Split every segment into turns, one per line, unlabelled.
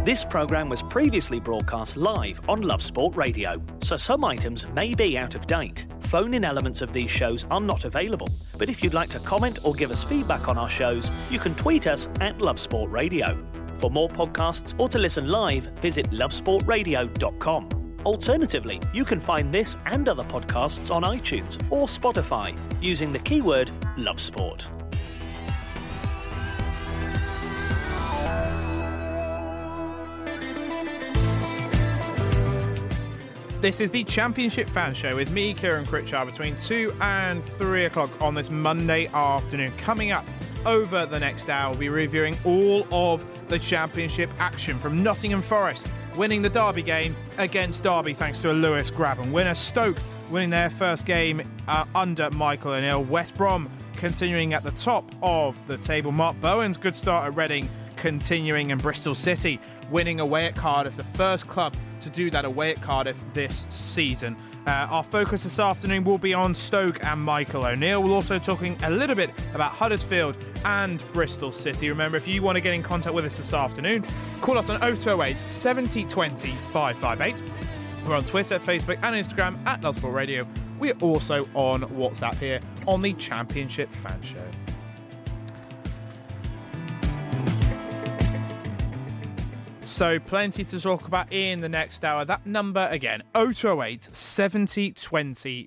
This programme was previously broadcast live on Love Sport Radio, so some items may be out of date. Phone-in elements of these shows are not available, but if you'd like to comment or give us feedback on our shows, you can tweet us at Love Sport Radio. For more podcasts or to listen live, visit lovesportradio.com. Alternatively, you can find this and other podcasts on iTunes or Spotify using the keyword Love Sport.
This is the Championship Fan Show with me, Kieran Critchard, between 2 and 3 o'clock on this Monday afternoon. Coming up over the next hour, we'll be reviewing all of the Championship action from Nottingham Forest winning the Derby game against Derby thanks to a Lewis Grabban winner. Stoke winning their first game under Michael O'Neill. West Brom continuing at the top of the table. Mark Bowen's good start at Reading continuing, and Bristol City winning away at Cardiff, the first club to do that away at Cardiff this season. Our focus this afternoon will be on Stoke and Michael O'Neill. We're also talking a little bit about Huddersfield and Bristol City. Remember, if you want to get in contact with us this afternoon, call us on 0208 70 20 558. We're on Twitter, Facebook and Instagram at Love Sport Radio. We're also on WhatsApp here on the Championship Fan Show. So plenty to talk about in the next hour. That number again, 0208 70 20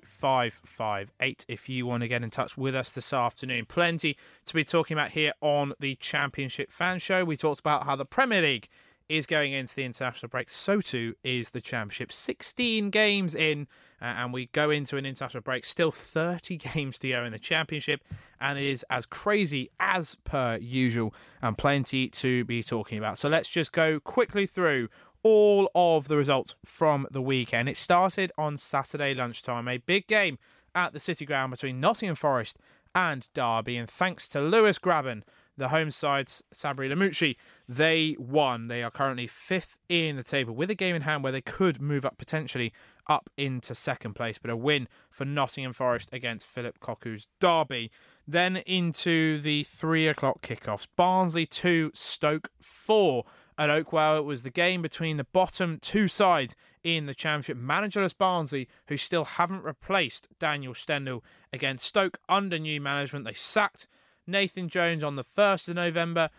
558 if you want to get in touch with us this afternoon. Plenty to be talking about here on the Championship Fan Show. We talked about how the Premier League is going into the international break. So too is the Championship. 16 games in, and we go into an international break. Still 30 games to go in the Championship, and it is as crazy as per usual, and plenty to be talking about. So let's just go quickly through all of the results from the weekend. It started on Saturday lunchtime, a big game at the City Ground between Nottingham Forest and Derby, and thanks to Lewis Grabban, the home side's Sabri Lamouchi, they won. They are currently 5th in the table with a game in hand where they could move up potentially up into second place, but a win for Nottingham Forest against Philip Cocu's Derby. Then into the 3 o'clock kickoffs. Barnsley 2, Stoke 4 at Oakwell. It was the game between the bottom two sides in the Championship. Managerless Barnsley, who still haven't replaced Daniel Stendhal, against Stoke under new management. They sacked Nathan Jones on the 1st of November.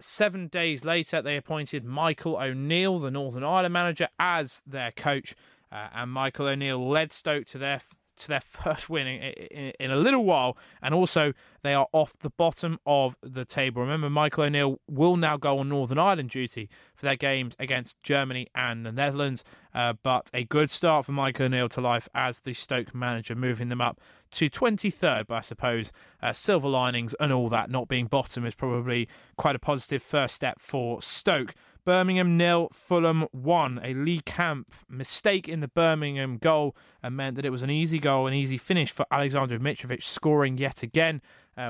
7 days later, they appointed Michael O'Neill, the Northern Ireland manager, as their coach. And Michael O'Neill led Stoke to their first win in a little while, and also they are off the bottom of the table. Remember, Michael O'Neill will now go on Northern Ireland duty for their games against Germany and the Netherlands, but a good start for Michael O'Neill to life as the Stoke manager, moving them up to 23rd, but I suppose silver linings and all that, not being bottom is probably quite a positive first step for Stoke. Birmingham 0, Fulham 1. A Lee Camp mistake in the Birmingham goal meant that it was an easy goal, an easy finish for Alexander Mitrovic, scoring yet again.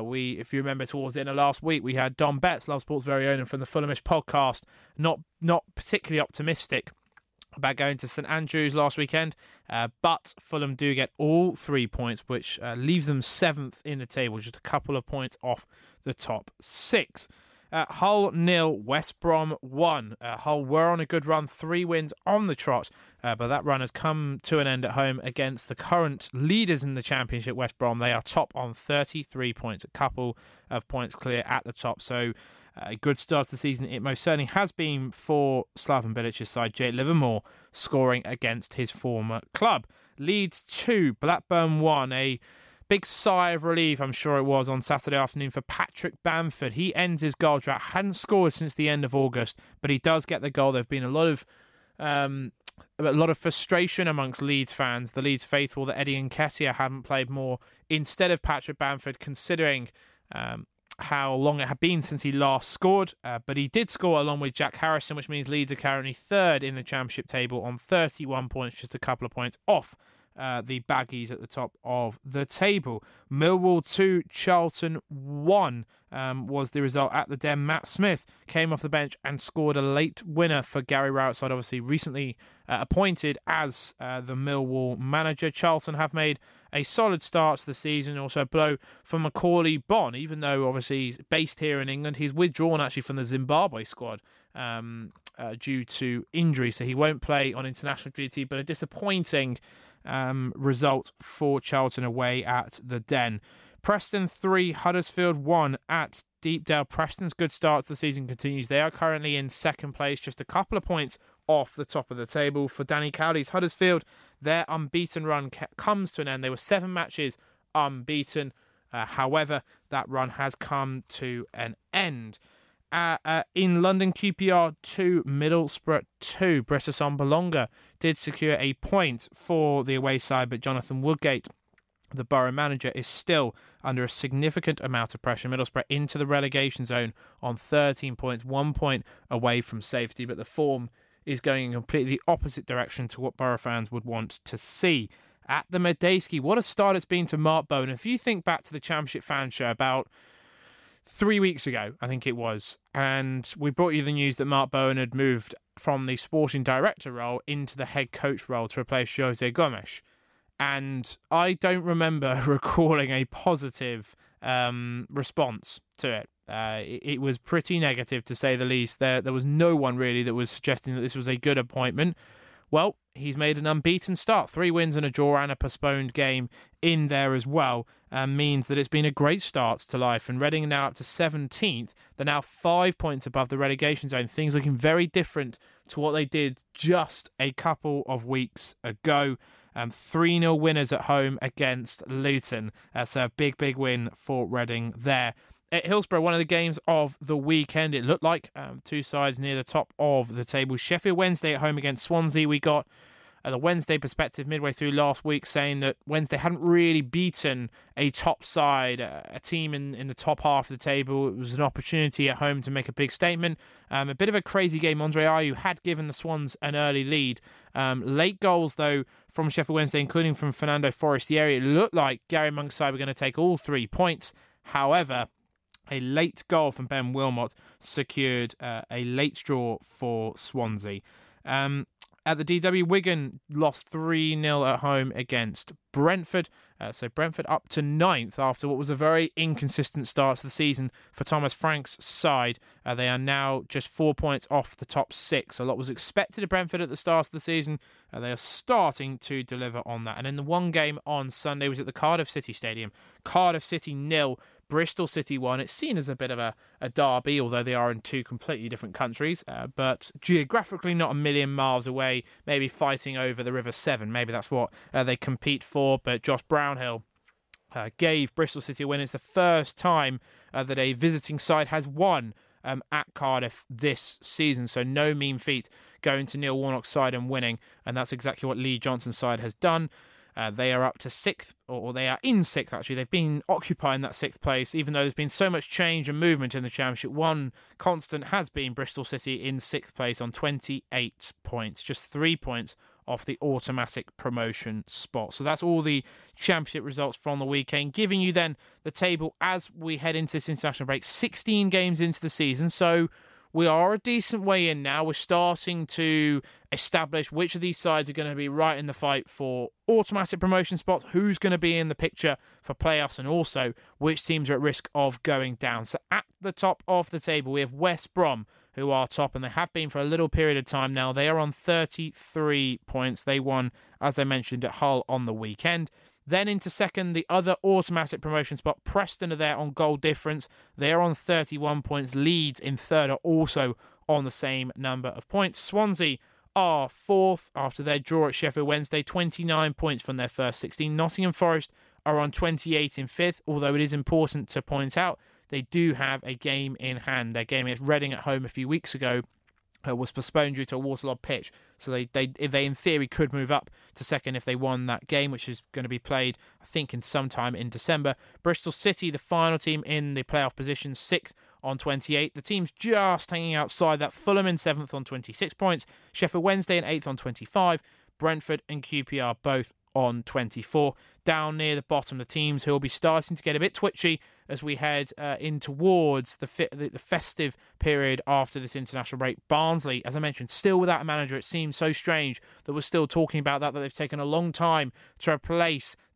If you remember, towards the end of last week, we had Don Betts, Love Sport's very own, and from the Fulhamish podcast, not particularly optimistic about going to St Andrews last weekend, but Fulham do get all 3 points, which leaves them 7th in the table, just a couple of points off the top 6. Hull 0, West Brom 1. Hull were on a good run, 3 wins on the trot, but that run has come to an end at home against the current leaders in the Championship, West Brom. They are top on 33 points, a couple of points clear at the top, so a good start to the season it most certainly has been for Slaven Bilic's side. Jake Livermore scoring against his former club. Leeds 2, Blackburn 1. A big sigh of relief, I'm sure it was, on Saturday afternoon for Patrick Bamford. He ends his goal drought. Hadn't scored since the end of August, but he does get the goal. There have been a lot of frustration amongst Leeds fans, the Leeds faithful, that Eddie Nketiah hadn't played more instead of Patrick Bamford, considering how long it had been since he last scored. But he did score along with Jack Harrison, which means Leeds are currently 3rd in the Championship table on 31 points, just a couple of points off the Baggies at the top of the table. Millwall 2, Charlton 1 was the result at the Den. Matt Smith came off the bench and scored a late winner for Gary Rowett's side, obviously recently appointed as the Millwall manager. Charlton have made a solid start to the season. Also a blow for Macaulay Bonne, even though obviously he's based here in England. He's withdrawn actually from the Zimbabwe squad due to injury, so he won't play on international duty, but a disappointing result for Charlton away at the Den. Preston 3, Huddersfield 1 at Deepdale. Preston's good start to the season continues. They are currently in second place, just a couple of points off the top of the table. For Danny Cowley's Huddersfield, their unbeaten run comes to an end. They were 7 matches unbeaten. However, that run has come to an end. In London, QPR 2, Middlesbrough 2. Britta Assombalonga did secure a point for the away side, but Jonathan Woodgate, the Borough manager, is still under a significant amount of pressure. Middlesbrough into the relegation zone on 13 points, 1 point away from safety, but the form is going in completely opposite direction to what Borough fans would want to see. At the Medeski, what a start it's been to Mark Bowen. If you think back to the Championship Fan Show about 3 weeks ago, I think it was, and we brought you the news that Mark Bowen had moved from the sporting director role into the head coach role to replace Jose Gomes. And I don't remember recalling a positive response to it. It was pretty negative, to say the least. There was no one really that was suggesting that this was a good appointment. Well, he's made an unbeaten start. 3 wins and a draw and a postponed game in there as well. Means that it's been a great start to life. And Reading are now up to 17th. They're now 5 points above the relegation zone. Things looking very different to what they did just a couple of weeks ago. 3-0 winners at home against Luton. So a big win for Reading there. At Hillsborough, one of the games of the weekend, it looked like two sides near the top of the table. Sheffield Wednesday at home against Swansea. We got the Wednesday perspective midway through last week saying that Wednesday hadn't really beaten a top side, a team in the top half of the table. It was an opportunity at home to make a big statement. A bit of a crazy game. Andre Ayew had given the Swans an early lead. Late goals, though, from Sheffield Wednesday, including from Fernando Forestieri. It looked like Gary Monk's side were going to take all 3 points. However, a late goal from Ben Wilmot secured a late draw for Swansea. At the DW, Wigan lost 3-0 at home against Brentford. So Brentford up to 9th after what was a very inconsistent start to the season for Thomas Frank's side. They are now just 4 points off the top 6. A lot was expected of Brentford at the start of the season. They are starting to deliver on that. And in the one game on Sunday was at the Cardiff City Stadium. Cardiff City 0, Bristol City 1. It's seen as a bit of a derby, although they are in 2 completely different countries, but geographically not a million miles away, maybe fighting over the River Severn. Maybe that's what they compete for, but Josh Brownhill gave Bristol City a win. It's the first time that a visiting side has won at Cardiff this season, so no mean feat going to Neil Warnock's side and winning, and that's exactly what Lee Johnson's side has done. They are up to 6th, or they are in 6th actually. They've been occupying that 6th place, even though there's been so much change and movement in the Championship. One constant has been Bristol City in 6th place on 28 points, just 3 points off the automatic promotion spot. So that's all the Championship results from the weekend, giving you then the table as we head into this international break. 16 games into the season, so we are a decent way in now. We're starting to establish which of these sides are going to be right in the fight for automatic promotion spots, who's going to be in the picture for playoffs, and also which teams are at risk of going down. So at the top of the table, we have West Brom, who are top, and they have been for a little period of time now. They are on 33 points. They won, as I mentioned, at Hull on the weekend. Then into second, the other automatic promotion spot, Preston, are there on goal difference. They're on 31 points. Leeds in third are also on the same number of points. Swansea are fourth after their draw at Sheffield Wednesday, 29 points from their first 16. Nottingham Forest are on 28 in fifth, although it is important to point out they do have a game in hand. Their game against Reading at home a few weeks ago was postponed due to a waterlogged pitch, so they in theory could move up to second if they won that game, which is going to be played I think in sometime in December. Bristol City, the final team in the playoff position, 6th on 28. The teams just hanging outside that, Fulham in 7th on 26 points, Sheffield Wednesday in 8th on 25, Brentford and QPR both on 24. Down near the bottom, the teams who will be starting to get a bit twitchy as we head in towards the festive period after this international break. Barnsley, as I mentioned, still without a manager. It seems so strange that we're still talking about that they've taken a long time to replace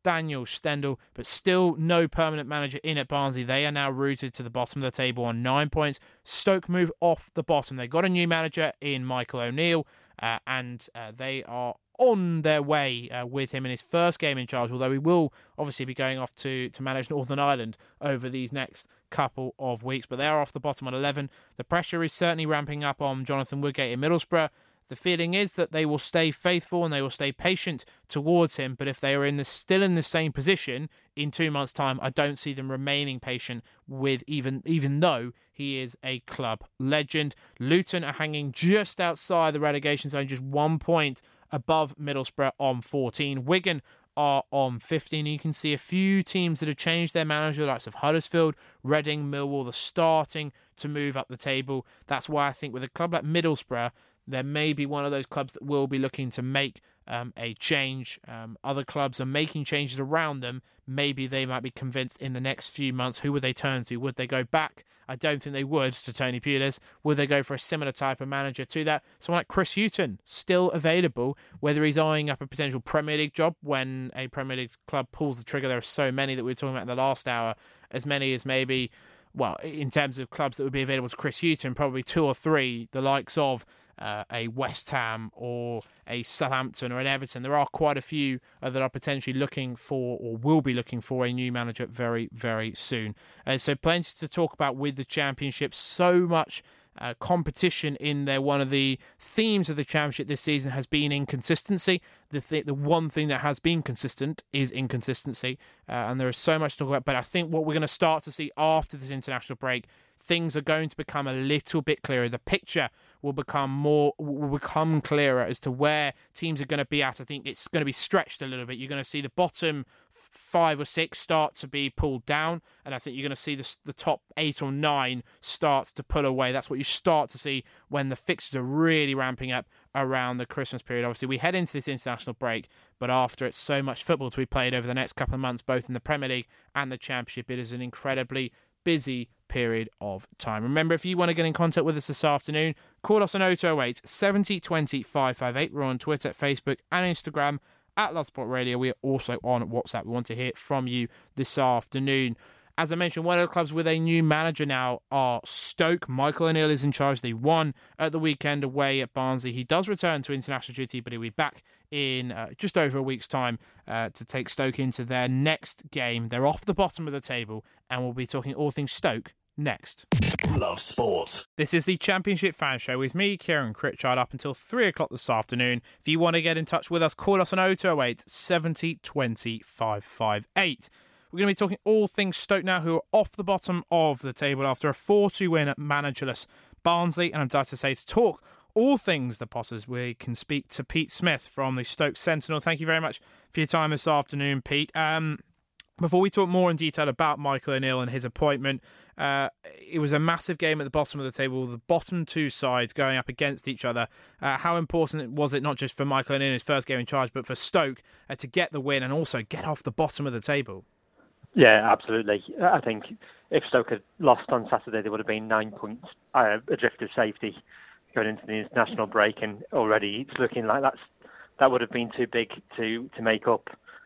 Daniel Stendhal, but still no permanent manager in at Barnsley. They are now rooted to the bottom of the table on 9 points. Stoke move off the bottom. They got a new manager in Michael O'Neill, and they are on their way with him in his first game in charge, although he will obviously be going off to manage Northern Ireland over these next couple of weeks. But they are off the bottom at 11. The pressure is certainly ramping up on Jonathan Woodgate in Middlesbrough. The feeling is that they will stay faithful and they will stay patient towards him. But if they are still in the same position in 2 months' time, I don't see them remaining patient with even though he is a club legend. Luton are hanging just outside the relegation zone, just 1 point above Middlesbrough on 14. Wigan are on 15. You can see a few teams that have changed their manager, the likes of Huddersfield, Reading, Millwall, they're starting to move up the table. That's why I think with a club like Middlesbrough, there may be one of those clubs that will be looking to make a change. Other clubs are making changes around them. Maybe they might be convinced in the next few months. Who would they turn to? Would they go back? I don't think they would, to Tony Pulis. Would they go for a similar type of manager to that? Someone like Chris Hughton, still available, whether he's eyeing up a potential Premier League job when a Premier League club pulls the trigger. There are so many that we were talking about in the last hour, as many as maybe, well, in terms of clubs that would be available to Chris Hughton, probably 2 or 3, the likes of a West Ham or a Southampton or an Everton. There are quite a few that are potentially looking for or will be looking for a new manager very, very soon. So plenty to talk about with the Championship. So much competition in there. One of the themes of the Championship this season has been inconsistency. The one thing that has been consistent is inconsistency, and there is so much to talk about. But I think what we're going to start to see after this international break, things are going to become a little bit clearer. The picture will become clearer as to where teams are going to be at. I think it's going to be stretched a little bit. You're going to see the bottom 5 or 6 start to be pulled down, and I think you're going to see the top 8 or 9 starts to pull away. That's what you start to see when the fixtures are really ramping up around the Christmas period. Obviously, we head into this international break, but after it's so much football to be played over the next couple of months, both in the Premier League and the Championship, it is an incredibly busy period of time. Remember, if you want to get in contact with us this afternoon, call us on 0208 70 20 558. We're on Twitter, Facebook and Instagram at Love Sport Radio. We are also on WhatsApp. We want to hear from you this afternoon. As I mentioned, one of the clubs with a new manager now are Stoke. Michael O'Neill is in charge. They won at the weekend away at Barnsley. He does return to international duty, but he'll be back in just over a week's time to take Stoke into their next game. They're off the bottom of the table, and we'll be talking all things Stoke next.
Love Sport.
This is the Championship Fan Show with me, Kieran Critchard, up until 3 o'clock this afternoon. If you want to get in touch with us, call us on 0208 70 20 558. We're going to be talking all things Stoke now, who are off the bottom of the table after a 4-2 win at managerless Barnsley. And I'm delighted to say, to talk all things the Potters, we can speak to Pete Smith from the Stoke Sentinel. Thank you very much for your time this afternoon, Pete. Before we talk more in detail about Michael O'Neill and his appointment, it was a massive game at the bottom of the table, the bottom 2 sides going up against each other. How important was it, not just for Michael O'Neill in his first game in charge, but for Stoke to get the win and also get off the bottom of the table?
Yeah, absolutely. I think if Stoke had lost on Saturday, there would have been 9 points adrift of safety going into the international break, and already it's looking like that would have been too big to make up.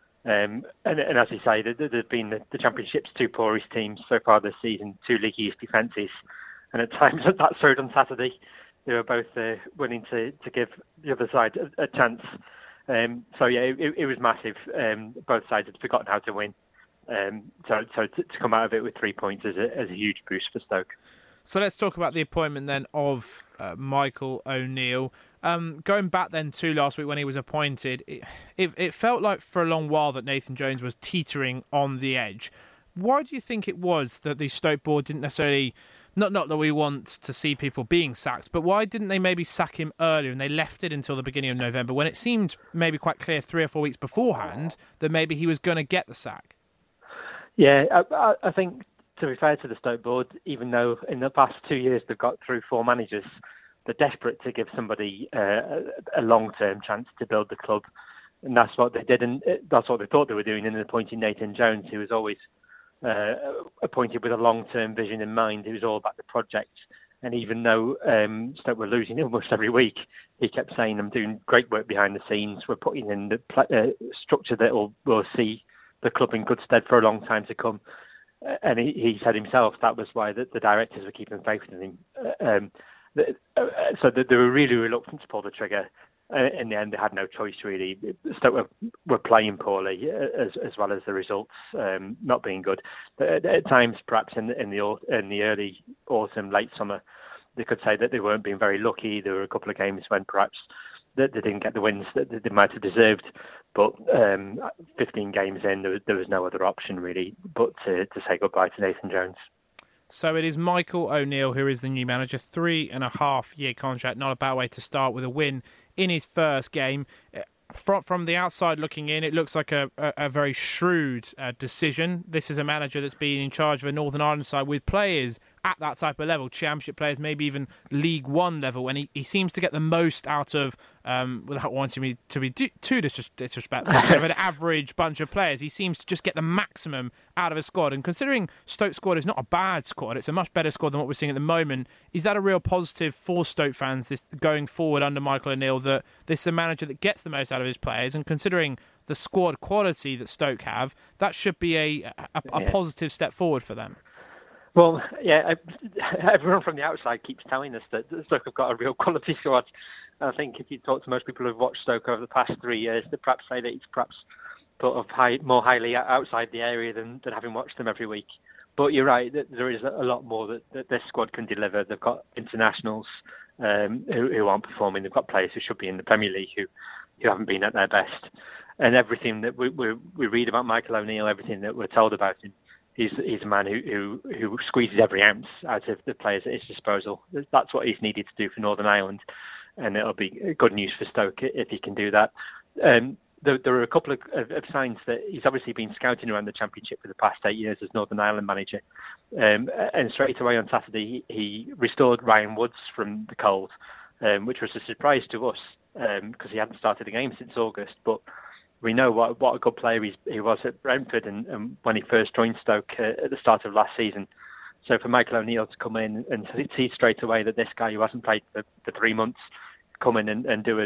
And as you say, there's been the Championship's 2 poorest teams so far this season, 2 League East defences, and at times that showed on Saturday. They were both willing to give the other side a chance. So yeah, it was massive. Both sides had forgotten how to win. So to come out of it with 3 points is a huge boost for Stoke.
So let's talk about the appointment then of Michael O'Neill. Going back then to last week when he was appointed, it felt like for a long while that Nathan Jones was teetering on the edge. Why do you think it was that the Stoke board didn't necessarily, not that we want to see people being sacked, but why didn't they maybe sack him earlier and they left it until the beginning of November when it seemed maybe quite clear 3 or 4 weeks beforehand that maybe he was going to get the sack?
Yeah, I think, to be fair to the Stoke board, even though in the past 2 years they've got through 4 managers, they're desperate to give somebody a long-term chance to build the club. And that's what they did, and that's what they thought they were doing in appointing Nathan Jones, who was always appointed with a long-term vision in mind. It was all about the project. And even though Stoke were losing almost every week, he kept saying, I'm doing great work behind the scenes. We're putting in the structure that will see the club in good stead for a long time to come. And he said himself that was why the directors were keeping faith in him. So they were really reluctant to pull the trigger. In the end, they had no choice really. Stoke were playing poorly as well as the results not being good. At times, perhaps in the early autumn, late summer, they could say that they weren't being very lucky. There were a couple of games when perhaps they didn't get the wins that they might have deserved. But 15 games in, there was no other option really but to say goodbye to Nathan Jones.
So it is Michael O'Neill who is the new manager. 3.5-year contract, not a bad way to start with a win in his first game. From the outside looking in, it looks like a very shrewd decision. This is a manager that's been in charge of a Northern Ireland side with players at that type of level, Championship players, maybe even League One level, and he seems to get the most out of, without wanting me to be too disrespectful, kind of an average bunch of players. He seems to just get the maximum out of a squad, and considering Stoke's squad is not a bad squad, it's a much better squad than what we're seeing at the moment. Is that a real positive for Stoke fans this going forward under Michael O'Neill, that this is a manager that gets the most out of his players, and considering the squad quality that Stoke have, that should be a positive step forward for them?
Well, yeah, everyone from the outside keeps telling us that Stoke have got a real quality squad. I think if you talk to most people who've watched Stoke over the past 3 years, they perhaps say that it's perhaps sort of more highly outside the area than having watched them every week. But you're right, that there is a lot more that this squad can deliver. They've got internationals who aren't performing. They've got players who should be in the Premier League who haven't been at their best. And everything that we read about Michael O'Neill, everything that we're told about him, he's a man who squeezes every ounce out of the players at his disposal. That's what he's needed to do for Northern Ireland, and it'll be good news for Stoke if he can do that. There are a couple of signs that he's obviously been scouting around the Championship for the past 8 years as Northern Ireland manager. And straight away on Saturday, he restored Ryan Woods from the cold, which was a surprise to us because he hadn't started a game since August. But we know what a good player he was at Brentford and when he first joined Stoke at the start of last season. So for Michael O'Neill to come in and see straight away that this guy who hasn't played for 3 months come in and do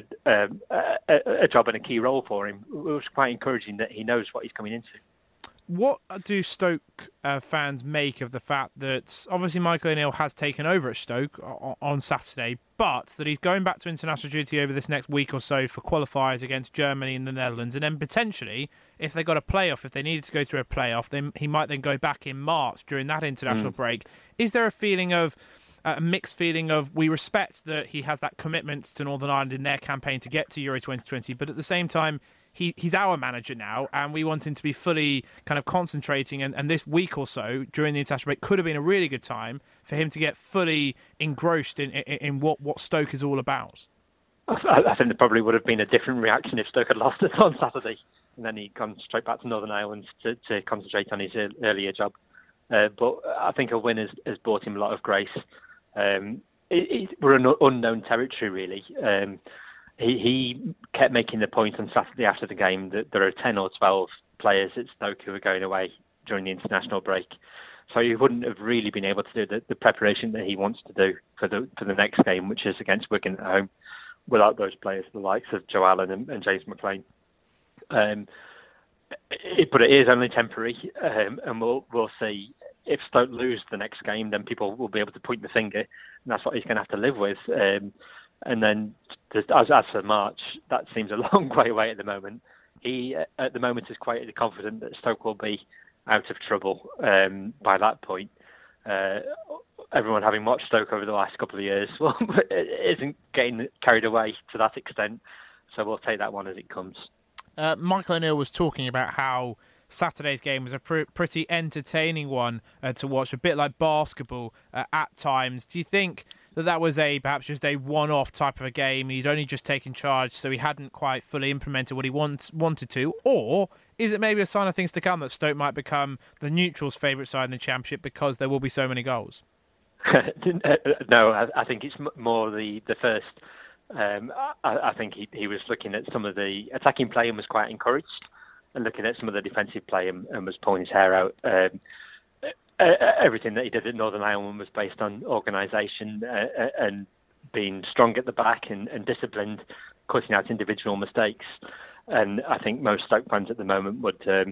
a job and a key role for him, it was quite encouraging that he knows what he's coming into.
What do Stoke fans make of the fact that obviously Michael O'Neill has taken over at Stoke on Saturday, but that he's going back to international duty over this next week or so for qualifiers against Germany and the Netherlands, and then potentially, if they got a playoff, if they needed to go through a playoff, then he might then go back in March during that international break. Is there a mixed feeling of we respect that he has that commitment to Northern Ireland in their campaign to get to Euro 2020, but at the same time, he's our manager now, and we want him to be fully kind of concentrating, and this week or so during the international break could have been a really good time for him to get fully engrossed in what Stoke is all about?
I think there probably would have been a different reaction if Stoke had lost it on Saturday, and then he'd gone straight back to Northern Ireland to concentrate on his earlier job. But I think a win has brought him a lot of grace. We're an unknown territory, really. He kept making the point on Saturday after the game that there are 10 or 12 players at Stoke who are going away during the international break. So he wouldn't have really been able to do the preparation that he wants to do for the next game, which is against Wigan at home, without those players, the likes of Joe Allen and James McLean. But it is only temporary, and we'll see. If Stoke lose the next game, then people will be able to point the finger, and that's what he's going to have to live with. And then, as for March, that seems a long way away at the moment. He, at the moment, is quite confident that Stoke will be out of trouble by that point. Everyone having watched Stoke over the last couple of years, well, isn't getting carried away to that extent. So we'll take that one as it comes.
Michael O'Neill was talking about how Saturday's game was a pretty entertaining one to watch, a bit like basketball at times. Do you think that was perhaps just a one-off type of a game? He'd only just taken charge, so he hadn't quite fully implemented what he wanted to? Or is it maybe a sign of things to come that Stoke might become the neutrals' favourite side in the Championship because there will be so many goals?
No, I think it's more the first. I think he was looking at some of the attacking play and was quite encouraged, and looking at some of the defensive play and was pulling his hair out. Everything that he did at Northern Ireland was based on organisation and being strong at the back and disciplined, cutting out individual mistakes. And I think most Stoke fans at the moment would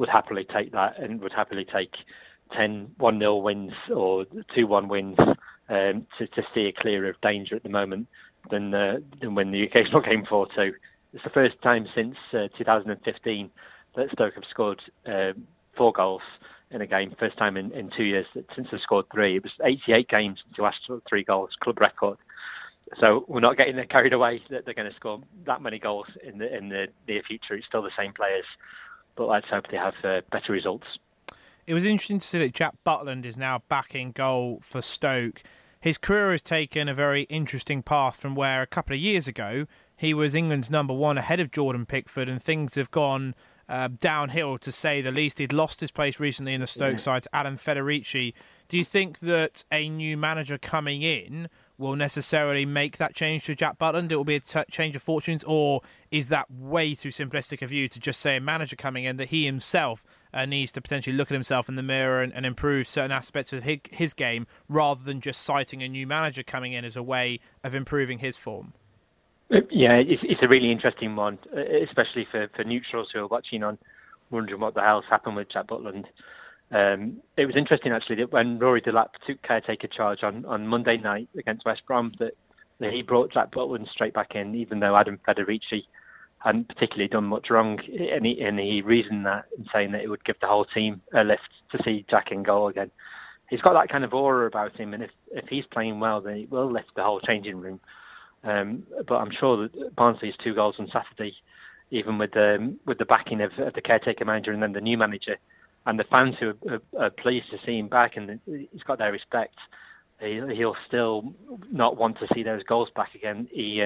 would happily take that and would happily take 10 1-0 wins or 2-1 wins to steer clear of danger at the moment than win the occasional game 4-2. It's the first time since 2015 that Stoke have scored 4 goals in a game. First time in 2 years since they've scored 3. It was 88 games since they last scored 3 goals, club record. So we're not getting carried away that they're going to score that many goals in the near future. It's still the same players, but let's hope they have better results.
It was interesting to see that Jack Butland is now back in goal for Stoke. His career has taken a very interesting path from where a couple of years ago he was England's number 1 ahead of Jordan Pickford, and things have gone downhill, to say the least. He'd lost his place recently in the Stoke side to Adam Federici. Do you think that a new manager coming in will necessarily make that change to Jack Butland? It will be a change of fortunes, or is that way too simplistic of you to just say a manager coming in that he himself needs to potentially look at himself in the mirror and improve certain aspects of his game, rather than just citing a new manager coming in as a way of improving his form?
Yeah, it's a really interesting one, especially for neutrals who are watching on, wondering what the hell's happened with Jack Butland. It was interesting, actually, that when Rory Delap took caretaker charge on Monday night against West Brom, that he brought Jack Butland straight back in, even though Adam Federici hadn't particularly done much wrong. And he reasoned that in saying that it would give the whole team a lift to see Jack in goal again. He's got that kind of aura about him, and if he's playing well, then it will lift the whole changing room. But I'm sure that Barnsley's 2 goals on Saturday, even with the backing of the caretaker manager and then the new manager, and the fans who are pleased to see him back, and he's got their respect, he'll still not want to see those goals back again.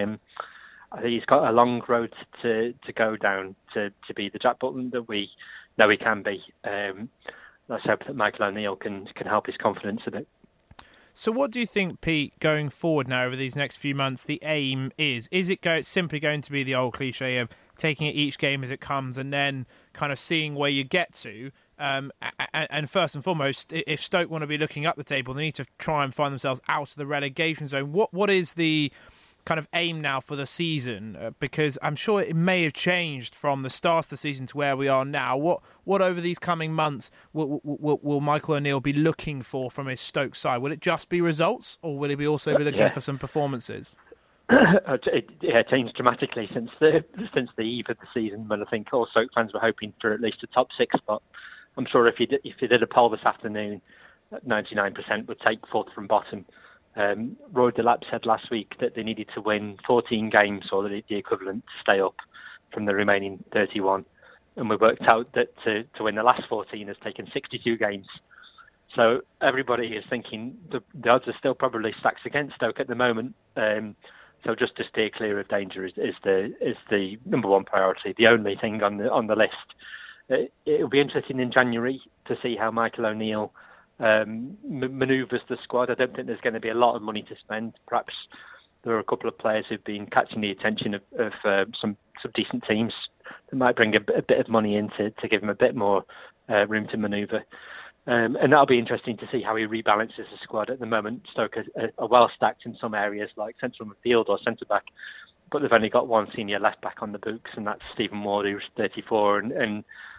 I think he's got a long road to go down to be the Jack Butland that we know he can be. Let's hope that Michael O'Neill can help his confidence a bit.
So what do you think, Pete, going forward now over these next few months, the aim is? Is it simply going to be the old cliche of taking it each game as it comes and then kind of seeing where you get to? And first and foremost, if Stoke want to be looking up the table, they need to try and find themselves out of the relegation zone. What is the kind of aim now for the season? Because I'm sure it may have changed from the start of the season to where we are now. What over these coming months will Michael O'Neill be looking for from his Stoke side? Will it just be results, or will he be also be looking for some performances?
It changed dramatically since the eve of the season, when I think all Stoke fans were hoping for at least a top 6 spot. I'm sure if you did a poll this afternoon, 99% would take 4th from bottom. Roy Delap said last week that they needed to win 14 games, or the equivalent, to stay up from the remaining 31. And we worked out that to win the last 14 has taken 62 games. So everybody is thinking the odds are still probably stacked against Stoke at the moment. So just to steer clear of danger is the number 1 priority, the only thing on the list. It'll be interesting in January to see how Michael O'Neill manoeuvres the squad. I don't think there's going to be a lot of money to spend. Perhaps there are a couple of players who've been catching the attention of some decent teams that might bring a bit of money in to give him a bit more room to manoeuvre. And that'll be interesting to see how he rebalances the squad. At the moment, Stoke are well stacked in some areas, like central midfield or centre-back, but they've only got 1 senior left-back on the books, and that's Stephen Ward, who's 34 and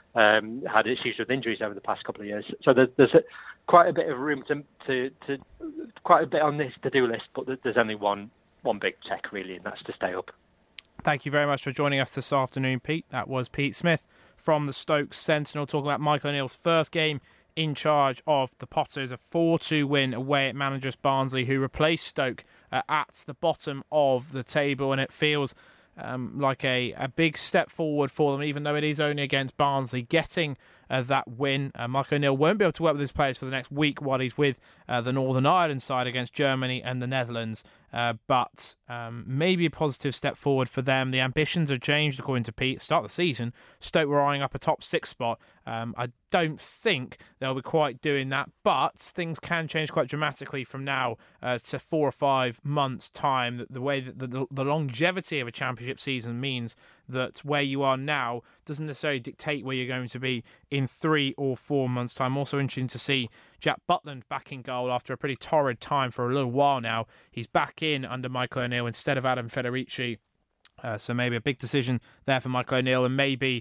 had issues with injuries over the past couple of years. So there's quite a bit of room to quite a bit on this to-do list, but there's only one big check, really, and that's to stay up.
Thank you very much for joining us this afternoon, Pete. That was Pete Smith from the Stoke Sentinel talking about Michael O'Neill's first game in charge of the Potters, a 4-2 win away at managers Barnsley, who replaced Stoke at the bottom of the table, and it feels like a big step forward for them, even though it is only against Barnsley. Getting that win, Michael O'Neill won't be able to work with his players for the next week while he's with the Northern Ireland side against Germany and the Netherlands, but maybe a positive step forward for them. The ambitions have changed, according to Pete. Start of the season, Stoke were eyeing up a top 6 spot. I don't think they'll be quite doing that, but things can change quite dramatically from now to 4 or 5 months' time. The way that the longevity of a championship season means that where you are now doesn't necessarily dictate where you're going to be in 3 or 4 months' time. Also interesting to see Jack Butland back in goal after a pretty torrid time for a little while now. He's back in under Michael O'Neill instead of Adam Federici. So maybe a big decision there for Michael O'Neill, and maybe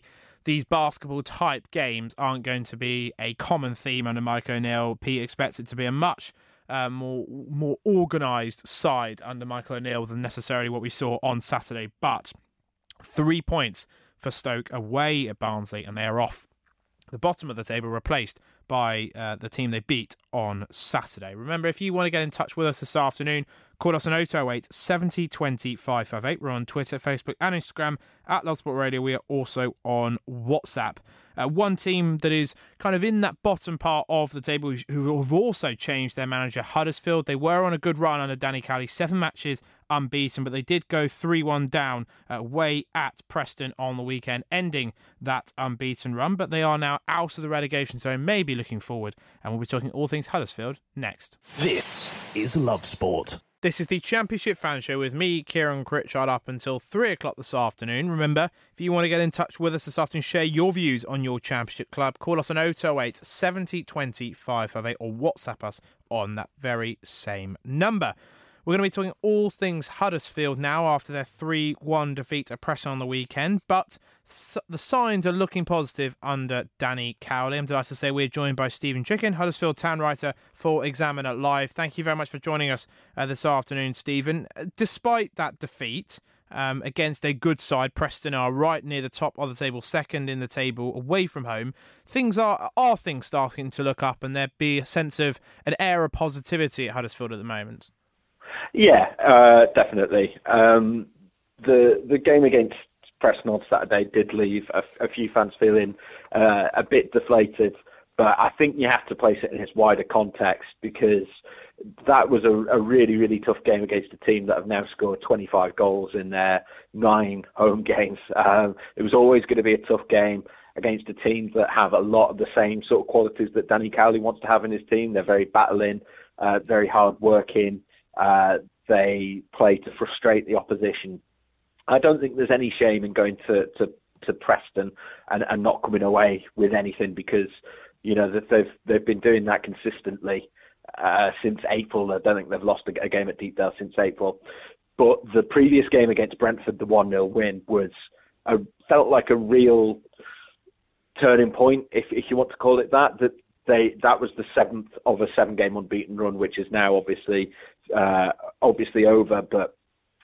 these basketball-type games aren't going to be a common theme under Mike O'Neill. Pete expects it to be a much more organised side under Michael O'Neill than necessarily what we saw on Saturday. But 3 points for Stoke away at Barnsley, and they are off the bottom of the table, replaced by the team they beat on Saturday. Remember, if you want to get in touch with us this afternoon, call us on 0208 70 20 558. We're on Twitter, Facebook and Instagram at Love Sport Radio. We are also on WhatsApp. One team that is kind of in that bottom part of the table who have also changed their manager, Huddersfield. They were on a good run under Danny Cowley, 7 matches unbeaten, but they did go 3-1 down away at Preston on the weekend, ending that unbeaten run. But they are now out of the relegation zone, maybe looking forward, and we'll be talking all things Huddersfield next.
This is Love Sport.
This is the Championship Fan Show with me, Kieran Critchard, up until 3 o'clock this afternoon. Remember, if you want to get in touch with us this afternoon, share your views on your Championship club, call us on 0208 70 20 558 or WhatsApp us on that very same number. We're going to be talking all things Huddersfield now after their 3-1 defeat at Preston on the weekend, but the signs are looking positive under Danny Cowley. I'm delighted to say we're joined by Stephen Chicken, Huddersfield town writer for Examiner Live. Thank you very much for joining us this afternoon, Stephen. Despite that defeat against a good side, Preston are right near the top of the table, second in the table away from home. Things are things starting to look up, and there be a sense of an air of positivity at Huddersfield at the moment.
Yeah, definitely. The game against Preston on Saturday did leave a few fans feeling a bit deflated, but I think you have to place it in its wider context, because that was a really, really tough game against a team that have now scored 25 goals in their 9 home games. It was always going to be a tough game against a team that have a lot of the same sort of qualities that Danny Cowley wants to have in his team. They're very battling, very hard-working. They play to frustrate the opposition. I don't think there's any shame in going to Preston and not coming away with anything, because they've been doing that consistently since April. I don't think they've lost a game at Deepdale since April. But the previous game against Brentford, the 1-0 win, felt like a real turning point, if you want to call it that. That was the 7th of a 7-game unbeaten run, which is now obviously over, but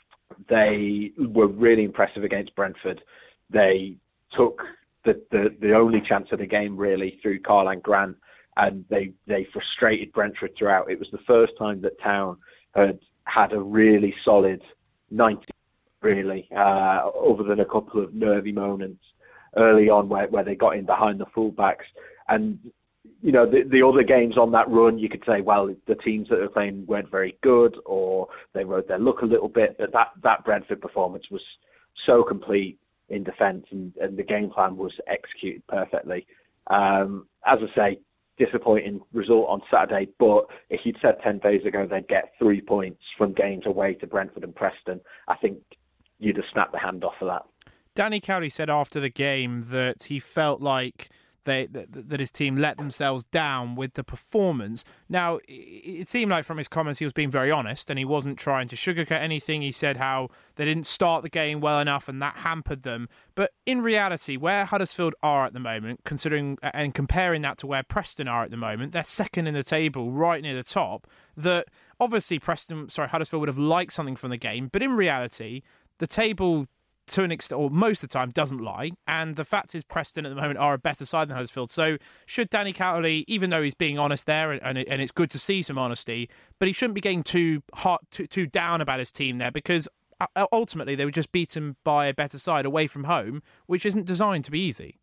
they were really impressive against Brentford. They took the only chance of the game really through Karlan Grant, and they frustrated Brentford throughout. It was the first time that Town had a really solid 90, really, other than a couple of nervy moments early on where they got in behind the fullbacks. And the other games on that run, you could say, well, the teams that were playing weren't very good, or they rode their luck a little bit. But that Brentford performance was so complete in defence, and the game plan was executed perfectly. As I say, disappointing result on Saturday, but if you'd said 10 days ago they'd get 3 points from games away to Brentford and Preston, I think you'd have snapped the hand off of that.
Danny Cowley said after the game that he felt like that his team let themselves down with the performance. Now, it seemed like from his comments he was being very honest, and he wasn't trying to sugarcoat anything. He said how they didn't start the game well enough and that hampered them. But in reality, where Huddersfield are at the moment, considering and comparing that to where Preston are at the moment, they're second in the table, right near the top. That obviously Huddersfield would have liked something from the game, but in reality, the table, to an extent, or most of the time, doesn't lie. And the fact is Preston at the moment are a better side than Huddersfield. So should Danny Cowley, even though he's being honest there, and it's good to see some honesty, but he shouldn't be getting too down about his team there, because ultimately they were just beaten by a better side away from home, which isn't designed to be easy.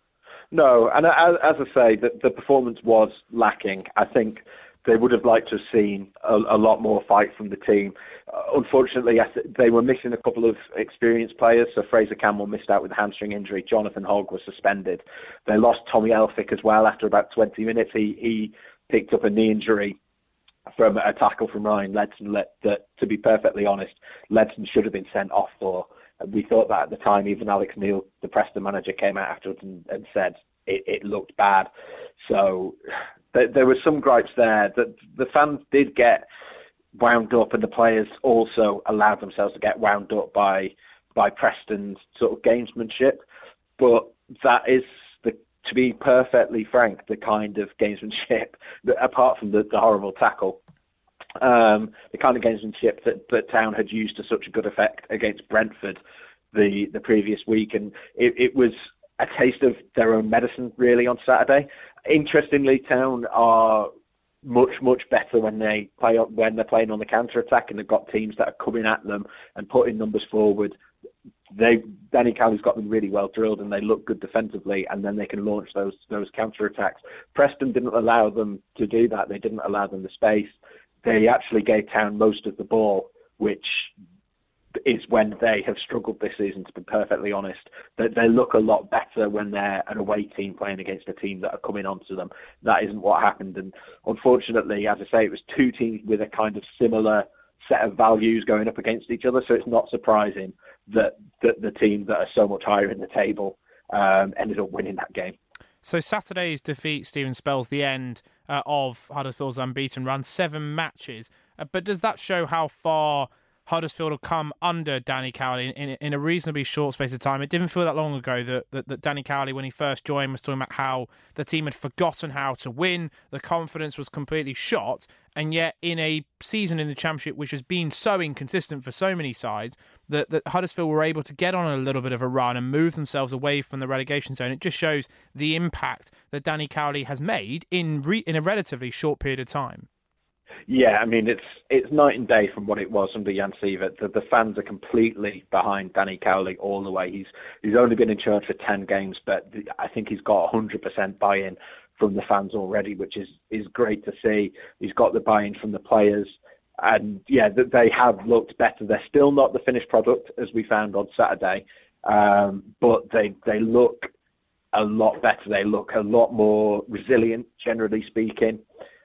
No, and as I say, the performance was lacking. I think they would have liked to have seen a lot more fight from the team. Unfortunately, they were missing a couple of experienced players. So Fraser Campbell missed out with a hamstring injury. Jonathan Hogg was suspended. They lost Tommy Elphick as well after about 20 minutes. He picked up a knee injury from a tackle from Ryan Ledson that, to be perfectly honest, Ledson should have been sent off for. We thought that at the time. Even Alex Neil, the Preston manager, came out afterwards and said it looked bad. So there were some gripes there. That the fans did get wound up, and the players also allowed themselves to get wound up by Preston's sort of gamesmanship. But
that is, to be perfectly frank, the kind of gamesmanship that, apart from the horrible tackle, the kind of gamesmanship that Town had used to such a good effect against Brentford the previous week, and it was a taste of their own medicine really on Saturday. Interestingly, Town are much better when they're playing on the counter attack, and they've got teams that are coming at them and putting numbers forward. Danny Cowley's got them really well drilled, and they look good defensively, and then they can launch those counter attacks. Preston didn't allow them to do that. They didn't allow them the space. They actually gave Town most of the ball, which is when they have struggled this season, to be perfectly honest. That they look a lot better when they're an away team playing against a team that are coming onto them. That isn't what happened, and unfortunately, as I say, it was two teams with a kind of similar set of values going up against each other, so it's not surprising that the team that are so much higher in the table ended up winning that game.
So Saturday's defeat, Stephen, spells the end of Huddersfield's unbeaten run, 7 matches. But does that show how far Huddersfield have come under Danny Cowley in a reasonably short space of time? It didn't feel that long ago that Danny Cowley, when he first joined, was talking about how the team had forgotten how to win. The confidence was completely shot. And yet in a season in the Championship, which has been so inconsistent for so many sides, that Huddersfield were able to get on a little bit of a run and move themselves away from the relegation zone. It just shows the impact that Danny Cowley has made in a relatively short period of time.
Yeah, I mean, it's night and day from what it was under Jan Siewert. The fans are completely behind Danny Cowley all the way. He's only been in charge for 10 games, but I think he's got 100% buy-in from the fans already, which is great to see. He's got the buy-in from the players, and yeah, they have looked better. They're still not the finished product, as we found on Saturday, but they look a lot better. They look a lot more resilient, generally speaking.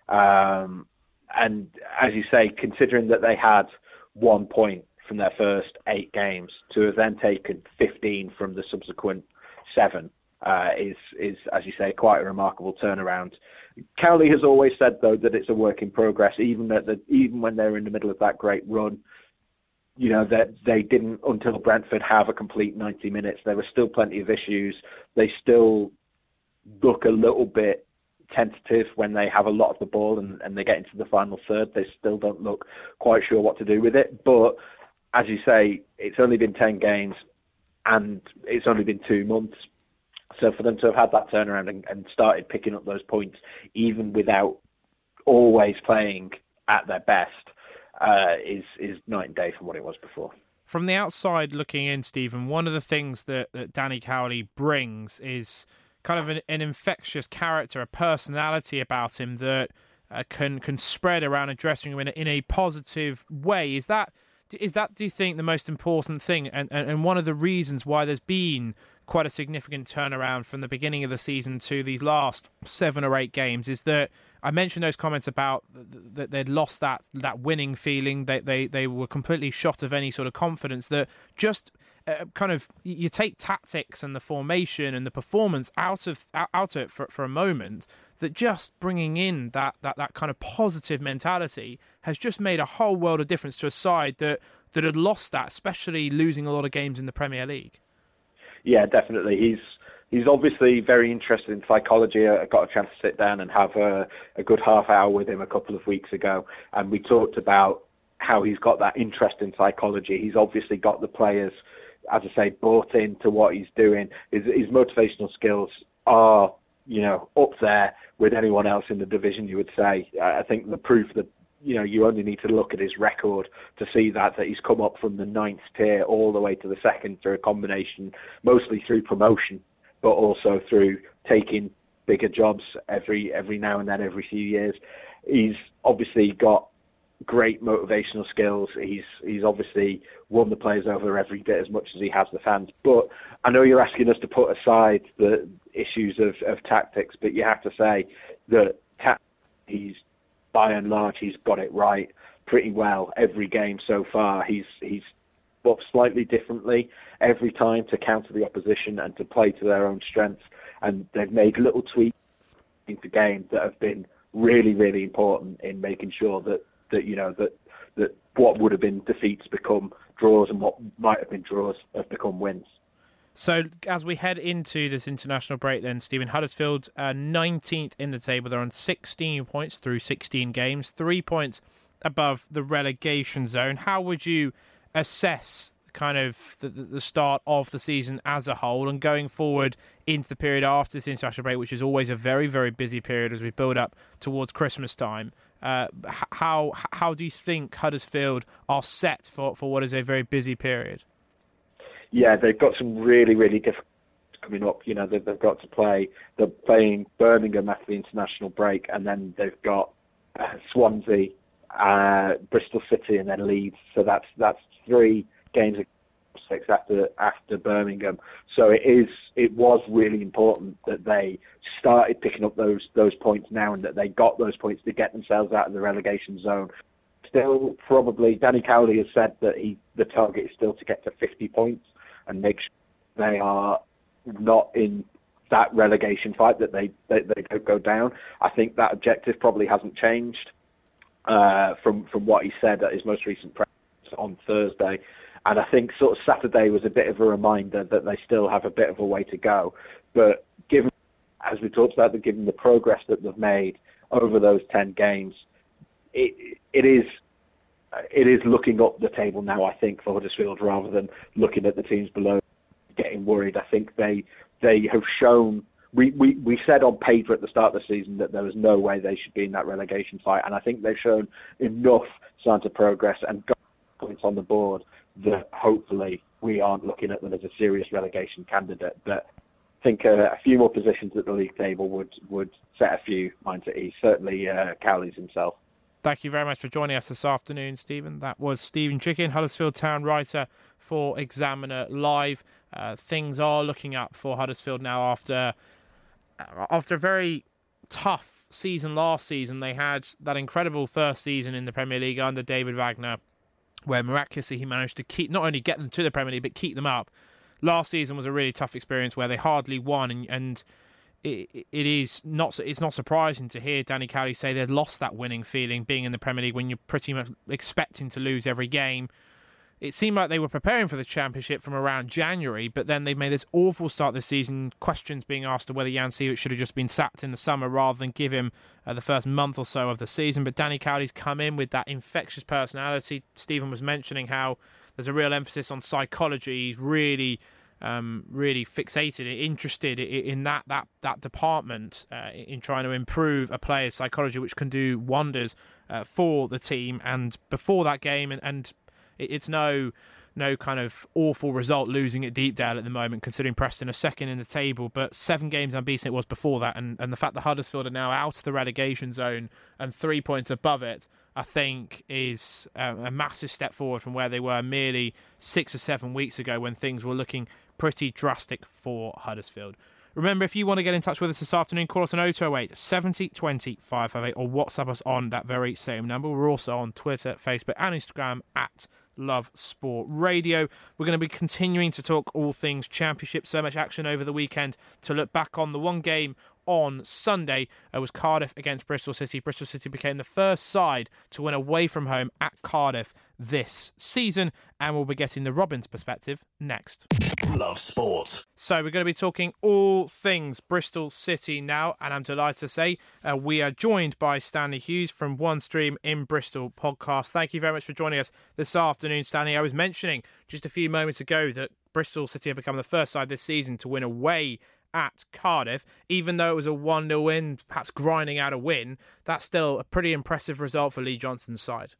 And as you say, considering that they had 1 point from their first 8 games, to have then taken 15 from the subsequent 7 is, as you say, quite a remarkable turnaround. Cowley has always said, though, that it's a work in progress, even when they were in the middle of that great run. You know, that they didn't, until Brentford, have a complete 90 minutes. There were still plenty of issues. They still look a little bit tentative when they have a lot of the ball and they get into the final third. They still don't look quite sure what to do with it. But as you say, it's only been 10 games and it's only been 2 months. So for them to have had that turnaround and started picking up those points, even without always playing at their best, is night and day from what it was before.
From the outside looking in, Stephen, one of the things that Danny Cowley brings is kind of an infectious character, a personality about him that can spread around a dressing room in a positive way. Is that, do you think, the most important thing? And one of the reasons why there's been quite a significant turnaround from the beginning of the season to these last 7 or 8 games is that I mentioned those comments about that they'd lost that winning feeling. They were completely shot of any sort of confidence. That just kind of, you take tactics and the formation and the performance out of it for a moment. That just bringing in that kind of positive mentality has just made a whole world of difference to a side that had lost that, especially losing a lot of games in the Premier League.
Yeah, definitely. He's obviously very interested in psychology. I got a chance to sit down and have a good half hour with him a couple of weeks ago, and we talked about how he's got that interest in psychology. He's obviously got the players, as I say, bought into what he's doing. His motivational skills are, up there with anyone else in the division, you would say. I think the proof that, you only need to look at his record to see that he's come up from the 9th tier all the way to the 2nd through a combination, mostly through promotion, but also through taking bigger jobs every now and then, every few years. He's obviously got great motivational skills. He's obviously won the players over every bit as much as he has the fans. But I know you're asking us to put aside the issues of tactics, but you have to say that he's, by and large, he's got it right pretty well every game so far. He's booked slightly differently every time to counter the opposition and to play to their own strengths. And they've made little tweaks in the game that have been really, really important in making sure that what would have been defeats become draws and what might have been draws have become wins.
So as we head into this international break then, Stephen, Huddersfield 19th in the table. They're on 16 points through 16 games, 3 points above the relegation zone. How would you assess kind of the start of the season as a whole and going forward into the period after this international break, which is always a very, very busy period as we build up towards Christmas time? How do you think Huddersfield are set for what is a very busy period?
Yeah, they've got some really, really difficult coming up. You know, they've got to play. They're playing Birmingham after the international break, and then they've got Swansea, Bristol City, and then Leeds. So that's 3 games of 6 after Birmingham. So it was really important that they started picking up those points now, and that they got those points to get themselves out of the relegation zone. Still, probably Danny Cowley has said that the target is still to get to 50 points and make sure they are not in that relegation fight, that they don't go down. I think that objective probably hasn't changed from what he said at his most recent press on Thursday. And I think sort of Saturday was a bit of a reminder that they still have a bit of a way to go. But given, as we talked about, given the progress that they've made over those 10 games, it is looking up the table now, I think, for Huddersfield, rather than looking at the teams below, getting worried. I think they have shown. We said on paper at the start of the season that there was no way they should be in that relegation fight, and I think they've shown enough signs of progress and got points on the board that hopefully we aren't looking at them as a serious relegation candidate. But I think a few more positions at the league table would set a few minds at ease. Certainly Cowley's himself.
Thank you very much for joining us this afternoon, Stephen. That was Stephen Chicken, Huddersfield Town writer for Examiner Live. Things are looking up for Huddersfield now after a very tough season last season. They had that incredible first season in the Premier League under David Wagner, where miraculously he managed to not only get them to the Premier League, but keep them up. Last season was a really tough experience where they hardly won, and it's not surprising to hear Danny Cowley say they'd lost that winning feeling being in the Premier League when you're pretty much expecting to lose every game. It seemed like they were preparing for the Championship from around January, but then they made this awful start this season, questions being asked of whether Jan Siewert should have just been sacked in the summer rather than give him the first month or so of the season. But Danny Cowley's come in with that infectious personality. Stephen was mentioning how there's a real emphasis on psychology. He's really fixated, interested in that department in trying to improve a player's psychology, which can do wonders for the team. And before that game, and it's no kind of awful result losing at Deepdale at the moment, considering Preston are second in the table, but 7 games unbeaten it was before that, and the fact that Huddersfield are now out of the relegation zone and 3 points above it, I think is a massive step forward from where they were merely 6 or 7 weeks ago when things were looking pretty drastic for Huddersfield. Remember, if you want to get in touch with us this afternoon, call us on 0208 70 20 558 or WhatsApp us on that very same number. We're also on Twitter, Facebook and Instagram at Love Sport Radio. We're going to be continuing to talk all things Championship. So much action over the weekend to look back on. The one game on Sunday was Cardiff against Bristol City. Bristol City became the first side to win away from home at Cardiff this season, and we'll be getting the Robins perspective next.
Love Sport.
So we're going to be talking all things Bristol City now, and I'm delighted to say we are joined by Stanley Hughes from One Stream in Bristol podcast. Thank you very much for joining us this afternoon, Stanley. I was mentioning just a few moments ago that Bristol City have become the first side this season to win away at Cardiff. Even though it was a 1-0 win, perhaps grinding out a win, that's still a pretty impressive result for Lee Johnson's side.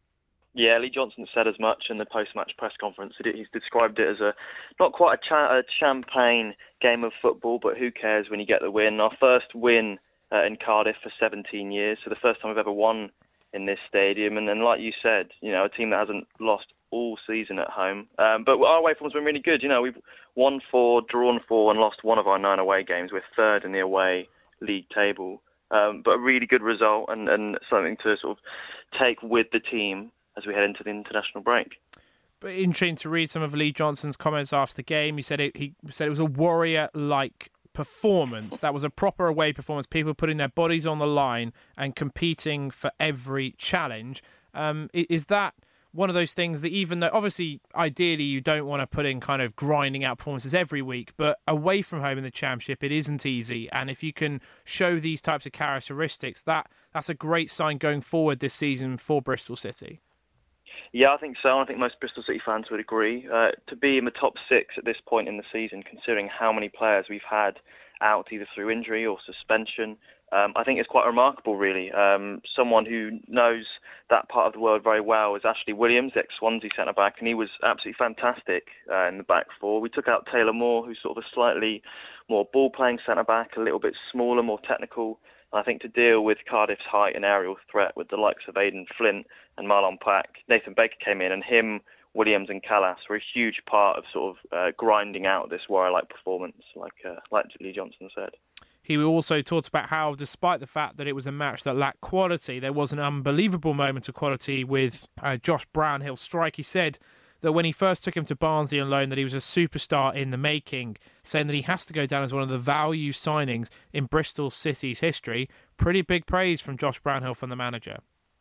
Yeah, Lee Johnson said as much in the post-match press conference. He's described it as not quite a champagne game of football, but who cares when you get the win. Our first win in Cardiff for 17 years, so the first time we've ever won in this stadium. And then, like you said, a team that hasn't lost all season at home. But our away form's been really good. We've won 4, drawn 4, and lost 1 of our 9 away games. We're third in the away league table. But a really good result and something to sort of take with the team as we head into the international break.
But interesting to read some of Lee Johnson's comments after the game. He said it was a warrior-like performance. That was a proper away performance. People putting their bodies on the line and competing for every challenge. Is that one of those things that, even though obviously ideally you don't want to put in kind of grinding out performances every week, but away from home in the Championship it isn't easy, and if you can show these types of characteristics, that's a great sign going forward this season for Bristol City.
Yeah, I think so. I think most Bristol City fans would agree. To be in the top 6 at this point in the season, considering how many players we've had out either through injury or suspension, I think it's quite remarkable, really. Someone who knows that part of the world very well is Ashley Williams, ex-Swansea centre-back, and he was absolutely fantastic in the back four. We took out Taylor Moore, who's sort of a slightly more ball-playing centre-back, a little bit smaller, more technical. And I think to deal with Cardiff's height and aerial threat with the likes of Aidan Flint and Marlon Pack, Nathan Baker came in, and him, Williams and Callas were a huge part of sort of grinding out this Warrior-like performance, like Lee Johnson said.
He also talked about how, despite the fact that it was a match that lacked quality, there was an unbelievable moment of quality with Josh Brownhill's strike. He said that when he first took him to Barnsley on loan, that he was a superstar in the making, saying that he has to go down as one of the value signings in Bristol City's history. Pretty big praise from Josh Brownhill from the manager.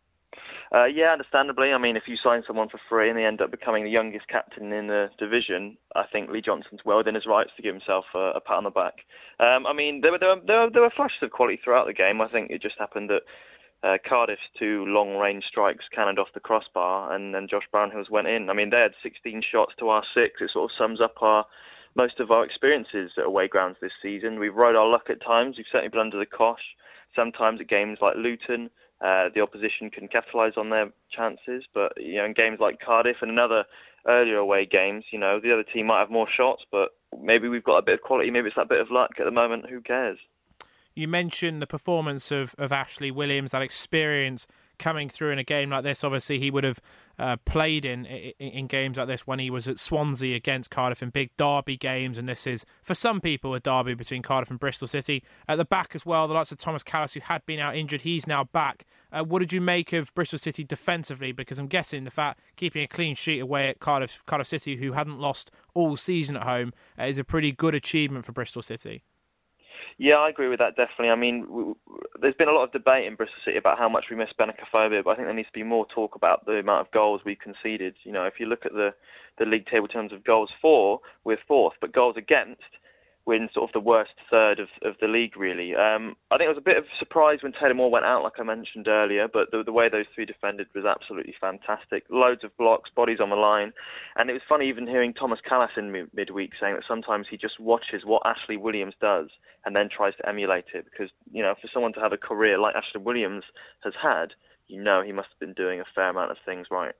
Yeah, understandably. I mean, if you sign someone for free and they end up becoming the youngest captain in the division, I think Lee Johnson's well within his rights to give himself a pat on the back. I mean, there were flashes of quality throughout the game. I think it just happened that Cardiff's 2 long-range strikes cannoned off the crossbar, and then Josh Brownhill's went in. I mean, they had 16 shots to our 6. It sort of sums up most of our experiences at away grounds this season. We've rode our luck at times. We've certainly been under the cosh. Sometimes at games like Luton, the opposition can capitalise on their chances, but in games like Cardiff and in other earlier away games, the other team might have more shots, but maybe we've got a bit of quality, maybe it's that bit of luck at the moment, who cares?
You mentioned the performance of Ashley Williams, that experience coming through in a game like this. Obviously, he would have played in games like this when he was at Swansea against Cardiff in big derby games, and this is, for some people, a derby between Cardiff and Bristol City. At the back as well, the likes of Thomas Callas, who had been out injured, he's now back. What did you make of Bristol City defensively? Because I'm guessing the fact keeping a clean sheet away at Cardiff City, who hadn't lost all season at home, is a pretty good achievement for Bristol City.
Yeah, I agree with that, definitely. I mean, there's been a lot of debate in Bristol City about how much we miss Benica Phobia, but I think there needs to be more talk about the amount of goals we conceded. If you look at the league table in terms of goals for, we're 4th, but goals against, we're in sort of the worst third of the league, really. I think it was a bit of a surprise when Taylor Moore went out, like I mentioned earlier, but the way those 3 defended was absolutely fantastic. Loads of blocks, bodies on the line, and it was funny even hearing Thomas Callas in midweek saying that sometimes he just watches what Ashley Williams does and then tries to emulate it, because, for someone to have a career like Ashley Williams has had, he must have been doing a fair amount of things right.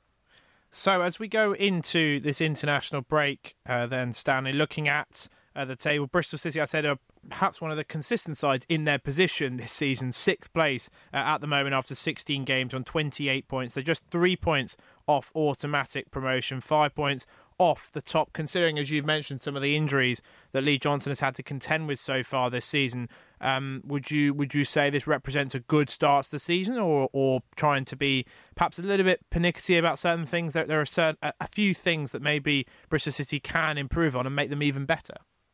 So as we go into this international break, then, Stanley, looking at the table, Bristol City, I said, are perhaps one of the consistent sides in their position this season. 6th place at the moment after 16 games on 28 points. They're just 3 points off automatic promotion, 5 points off the top, considering, as you've mentioned, some of the injuries that Lee Johnson has had to contend with so far this season. Would you say this represents a good start to the season, or trying to be perhaps a little bit pernickety about certain things? That there are a few things that maybe Bristol City can improve on and make them even better?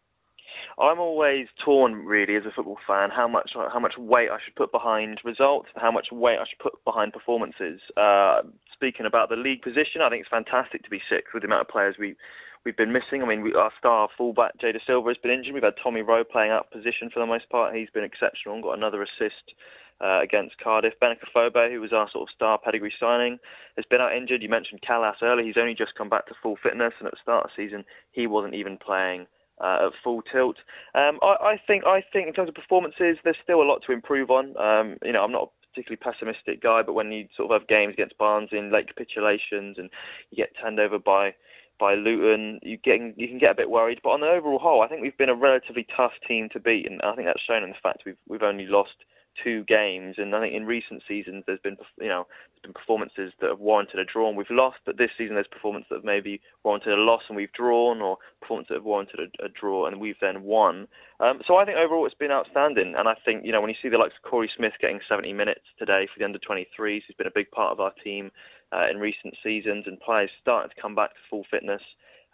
I'm always torn, really, as a football fan, how much weight I should put behind results and how much weight I should put behind performances. Speaking about the league position, I think it's fantastic to be 6th with the amount of players we've been missing. I mean, our star fullback, Jada Silva, has been injured. We've had Tommy Rowe playing out of position for the most part. He's been exceptional and got another assist against Cardiff. Benica Phobia, who was our sort of star pedigree signing, has been out injured. You mentioned Callas earlier. He's only just come back to full fitness, and at the start of the season, he wasn't even playing at full tilt. I think in terms of performances, there's still a lot to improve on. I'm not a particularly pessimistic guy, but when you sort of have games against Barnsley in late capitulations and you get turned over by Luton, you can get a bit worried. But on the overall whole, I think we've been a relatively tough team to beat, and I think that's shown in the fact we've only lost 2 games, and I think in recent seasons there's been performances that have warranted a draw and we've lost, but this season there's performances that have maybe warranted a loss and we've drawn, or performances that have warranted a draw and we've then won. So I think overall it's been outstanding, and I think when you see the likes of Corey Smith getting 70 minutes today for the under-23s, he's been a big part of our team in recent seasons, and players starting to come back to full fitness.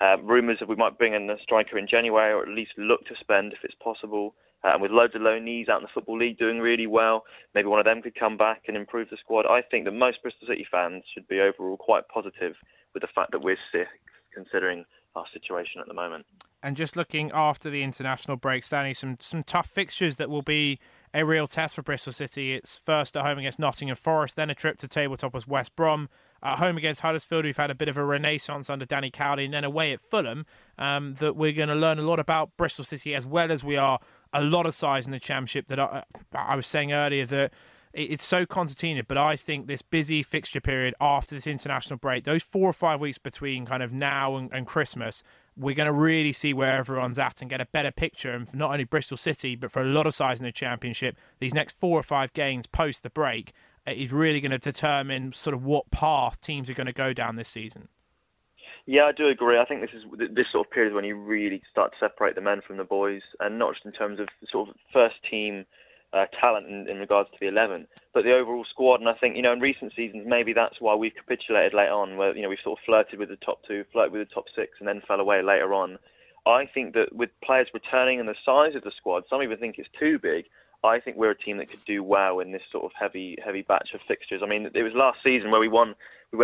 Rumours that we might bring in a striker in January, or at least look to spend if it's possible. And with loads of loanees out in the Football League doing really well, maybe one of them could come back and improve the squad. I think that most Bristol City fans should be overall quite positive with the fact that we're sick, considering our situation at the moment.
And just looking after the international break, Stanley, some tough fixtures that will be a real test for Bristol City. It's first at home against Nottingham Forest, then a trip to tabletoppers West Brom, at home against Huddersfield, who've had a bit of a renaissance under Danny Cowley, and then away at Fulham, that we're going to learn a lot about Bristol City, as well as we are a lot of size in the Championship. That I was saying earlier that it's so concertinaed, but I think this busy fixture period after this international break, those 4 or 5 weeks between kind of now and Christmas, we're going to really see where everyone's at and get a better picture, and for not only Bristol City, but for a lot of sides in the Championship, these next 4 or 5 games post the break is really going to determine sort of what path teams are going to go down this season.
Yeah, I do agree. I think this sort of period is when you really start to separate the men from the boys, and not just in terms of sort of first team talent in regards to the 11, but the overall squad. And I think, in recent seasons, maybe that's why we've capitulated late on, where, we've sort of flirted with the top 2, flirted with the top 6, and then fell away later on. I think that with players returning and the size of the squad, some even think it's too big. I think we're a team that could do well in this sort of heavy batch of fixtures. I mean, it was last season where we went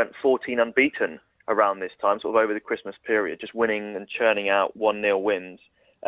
14 unbeaten around this time, sort of over the Christmas period, just winning and churning out 1-0 wins.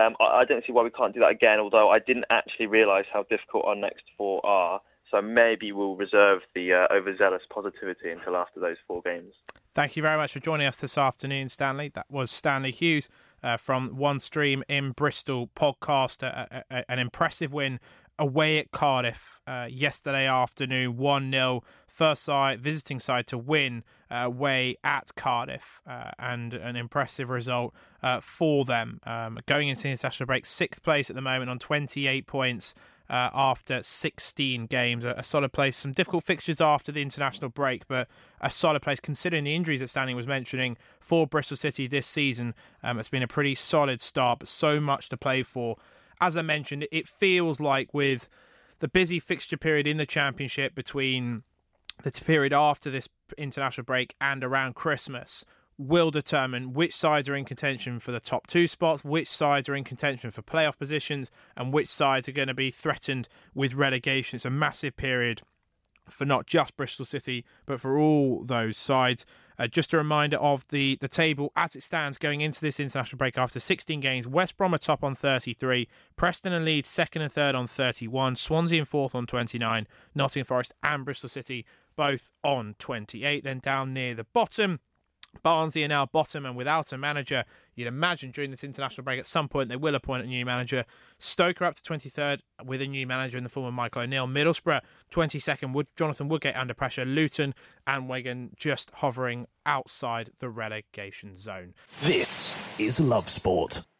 I don't see why we can't do that again, although I didn't actually realise how difficult our next 4 are. So maybe we'll reserve the overzealous positivity until after those 4 games.
Thank you very much for joining us this afternoon, Stanley. That was Stanley Hughes from One Stream in Bristol podcast. An impressive win away at Cardiff yesterday afternoon, 1-0. First side, visiting side to win away at Cardiff, and an impressive result for them. Going into the international break, 6th place at the moment on 28 points after 16 games. A solid place. Some difficult fixtures after the international break, but a solid place considering the injuries that Stanley was mentioning for Bristol City this season. It's been a pretty solid start, but so much to play for. As I mentioned, it feels like with the busy fixture period in the Championship between the period after this international break and around Christmas will determine which sides are in contention for the top 2 spots, which sides are in contention for playoff positions, and which sides are going to be threatened with relegation. It's a massive period for not just Bristol City, but for all those sides. Just a reminder of the table as it stands going into this international break after 16 games. West Brom are top on 33, Preston and Leeds 2nd and 3rd on 31, Swansea in 4th on 29, Nottingham Forest and Bristol City both on 28. Then down near the bottom, Barnsley are now bottom and without a manager. You'd imagine during this international break at some point they will appoint a new manager. Stoke are up to 23rd with a new manager in the form of Michael O'Neill. Middlesbrough 22nd, Jonathan Woodgate under pressure. Luton and Wigan just hovering outside the relegation zone.
This is Love Sport.